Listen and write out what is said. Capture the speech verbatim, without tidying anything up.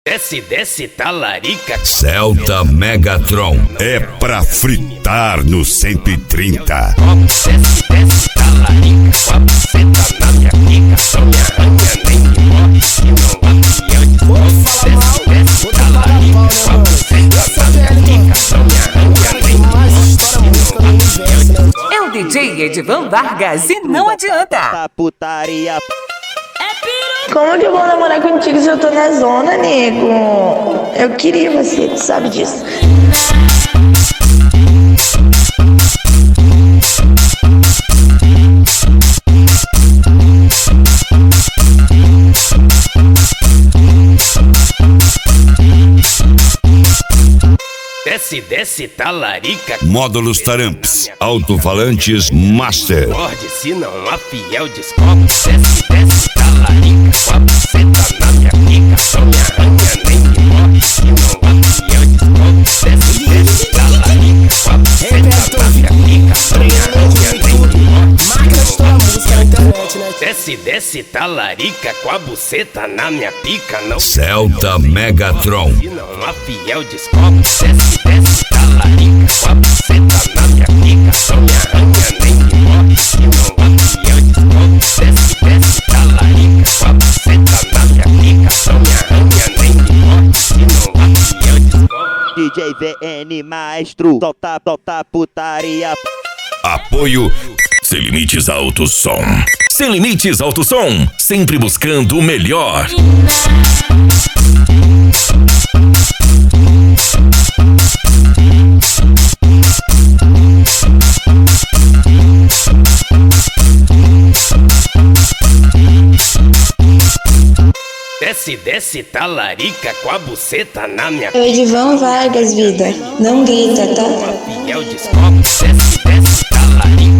Desce, desce, talarica. Celta Megatron é pra fritar no cento e trinta. Desce, desce, talarica. Com a buceta na minha pica. Só me arranha, nem me morre. Se não afiel de desce, desce, talarica. Com a buceta na minha pica. Só me arranha, nem me morre. Se não afiel de É o D J Edivan Vargas e não adianta. Putaria. Como que eu vou namorar contigo se eu tô na zona, nego? Eu queria você, tu sabe disso. Desce, desce, talarica. Módulos Taramps, alto-falantes Master. Morde, se não a fiel descobre. Desce, desce, talarica. Com a buceta na minha pica. Só me arranha, nem me morre. Se não a fiel descobre. Desce, desce, talarica. Com a buceta na minha pica. Só me arranha, nem me morre. Desce, desce, talarica. Com a buceta na minha pica. Não Celta Megatron. se não a fiel descobre. Desce, desce, talarica. Com a buceta na minha pica. Só me arranha, nem me morre. Se não a fiel descobre. Desce, desce, talarica. Com a buceta na minha pica. Só me arranha, nem me morre. Se não a fiel descobre. D J V N Maestro. Solta, solta putaria. Apoio Sem Limites Alto Som. Sem Limites Alto Som, sempre buscando o melhor. Desce, desce, talarica. Com a buceta na minha Eu Edivan Vargas, vida. Não grita, tá? fiel descobre. Desce, desce, talarica.